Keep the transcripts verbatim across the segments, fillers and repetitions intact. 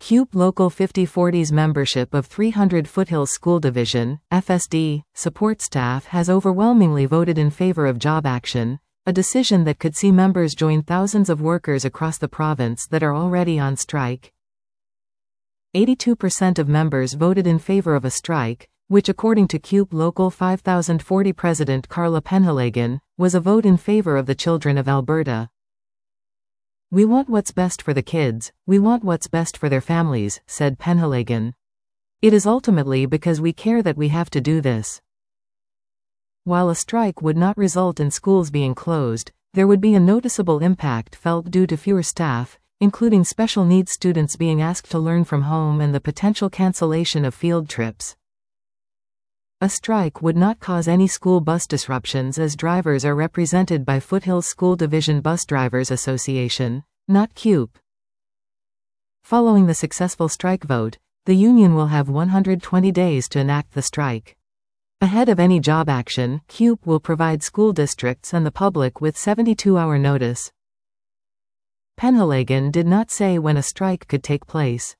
CUPE Local fifty forty's membership of three hundred Foothills School Division, F S D, support staff has overwhelmingly voted in favor of job action, a decision that could see members join thousands of workers across the province that are already on strike. eighty-two percent of members voted in favor of a strike, which according to CUPE Local five thousand forty President Carla Penhaligon, was a vote in favor of the children of Alberta. "We want what's best for the kids, we want what's best for their families," said Penhaligon. "It is ultimately because we care that we have to do this." While a strike would not result in schools being closed, there would be a noticeable impact felt due to fewer staff, including special needs students being asked to learn from home and the potential cancellation of field trips. A strike would not cause any school bus disruptions as drivers are represented by Foothills School Division Bus Drivers Association, not CUPE. Following the successful strike vote, the union will have one hundred twenty days to enact the strike. Ahead of any job action, CUPE will provide school districts and the public with seventy-two hour notice. Penhaligon did not say when a strike could take place.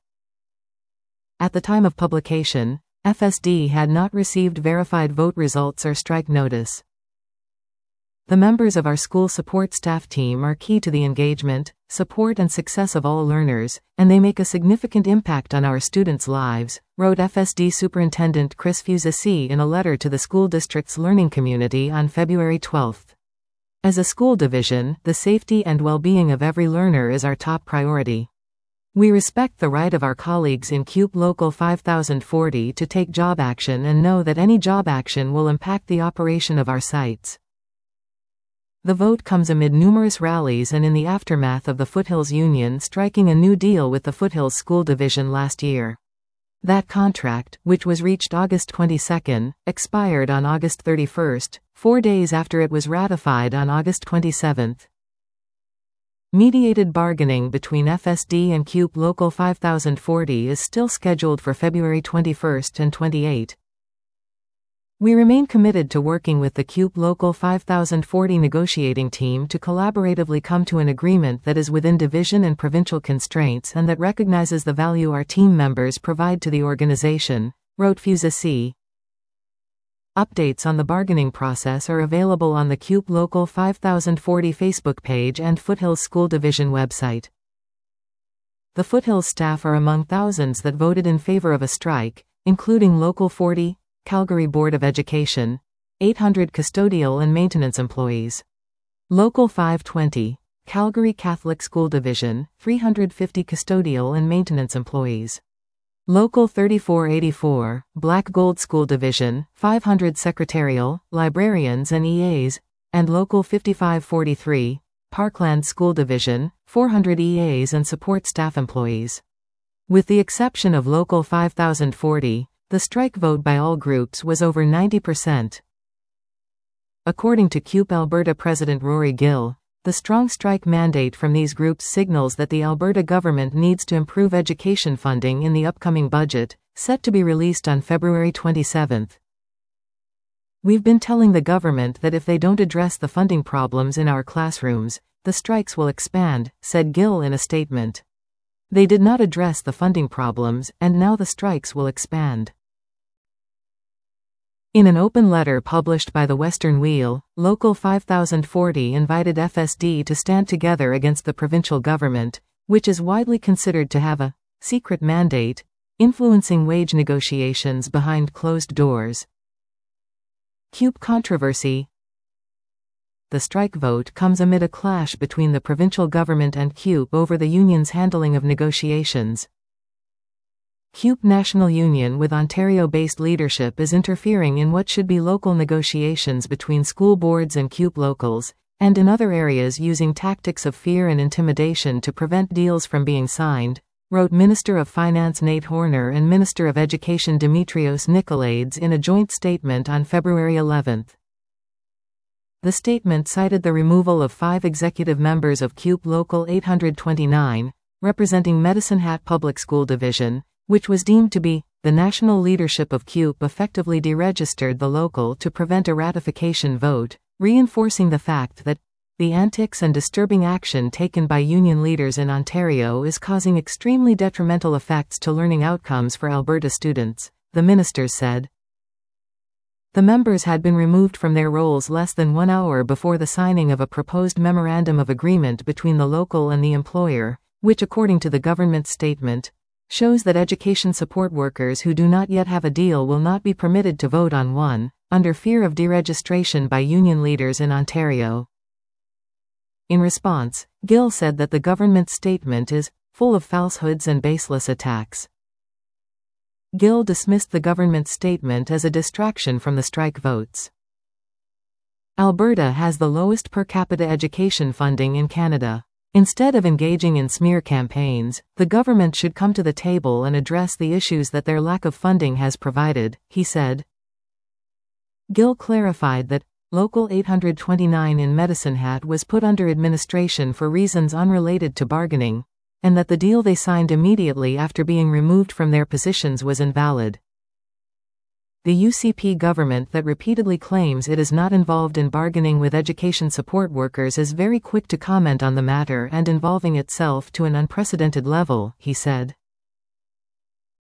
At the time of publication, F S D had not received verified vote results or strike notice. "The members of our school support staff team are key to the engagement, support and success of all learners, and they make a significant impact on our students' lives," wrote F S D Superintendent Chris Fusasi in a letter to the school district's learning community on February twelfth. "As a school division, the safety and well-being of every learner is our top priority. We respect the right of our colleagues in CUPE Local five thousand forty to take job action and know that any job action will impact the operation of our sites." The vote comes amid numerous rallies and in the aftermath of the Foothills Union striking a new deal with the Foothills School Division last year. That contract, which was reached August twenty-second, expired on August thirty-first, four days after it was ratified on August twenty-seventh. Mediated bargaining between F S D and CUPE Local five thousand forty is still scheduled for February twenty-first and twenty-eighth. "We remain committed to working with the CUPE Local five thousand forty negotiating team to collaboratively come to an agreement that is within division and provincial constraints and that recognizes the value our team members provide to the organization," wrote Fusasi. Updates on the bargaining process are available on the CUPE Local five thousand forty Facebook page and Foothills School Division website. The Foothills staff are among thousands that voted in favor of a strike, including Local forty, Calgary Board of Education, eight hundred custodial and maintenance employees. Local five twenty, Calgary Catholic School Division, three hundred fifty custodial and maintenance employees. Local thirty-four eighty-four, Black Gold School Division, five hundred secretarial, librarians and E As, and Local fifty-five forty-three, Parkland School Division, four hundred E As and support staff employees. With the exception of Local five thousand forty, the strike vote by all groups was over ninety percent. According to CUPE Alberta President Rory Gill, the strong strike mandate from these groups signals that the Alberta government needs to improve education funding in the upcoming budget, set to be released on February twenty-seventh. "We've been telling the government that if they don't address the funding problems in our classrooms, the strikes will expand," said Gill in a statement. "They did not address the funding problems, and now the strikes will expand." In an open letter published by the Western Wheel, Local five thousand forty invited F S D to stand together against the provincial government, which is widely considered to have a secret mandate, influencing wage negotiations behind closed doors. CUPE controversy. The strike vote comes amid a clash between the provincial government and CUPE over the union's handling of negotiations. CUPE National Union with Ontario-based leadership is interfering in what should be local negotiations between school boards and CUPE locals, and in other areas using tactics of fear and intimidation to prevent deals from being signed, wrote Minister of Finance Nate Horner and Minister of Education Dimitrios Nicolaides in a joint statement on February eleventh. The statement cited the removal of five executive members of CUPE Local eight hundred twenty-nine, representing Medicine Hat Public School Division, which was deemed to be the national leadership of CUPE effectively deregistered the local to prevent a ratification vote, reinforcing the fact that The antics and disturbing action taken by union leaders in Ontario is causing extremely detrimental effects to learning outcomes for Alberta students, the ministers said. The members had been removed from their roles less than one hour before the signing of a proposed memorandum of agreement between the local and the employer, which, according to the government statement, shows that education support workers who do not yet have a deal will not be permitted to vote on one, under fear of deregistration by union leaders in Ontario. In response, Gill said that the government statement is full of falsehoods and baseless attacks. Gill dismissed the government statement as a distraction from the strike votes. Alberta has the lowest per capita education funding in Canada. Instead of engaging in smear campaigns, the government should come to the table and address the issues that their lack of funding has provided, he said. Gill clarified that Local eight hundred twenty-nine in Medicine Hat was put under administration for reasons unrelated to bargaining, and that the deal they signed immediately after being removed from their positions was invalid. The U C P government that repeatedly claims it is not involved in bargaining with education support workers is very quick to comment on the matter and involving itself to an unprecedented level, he said.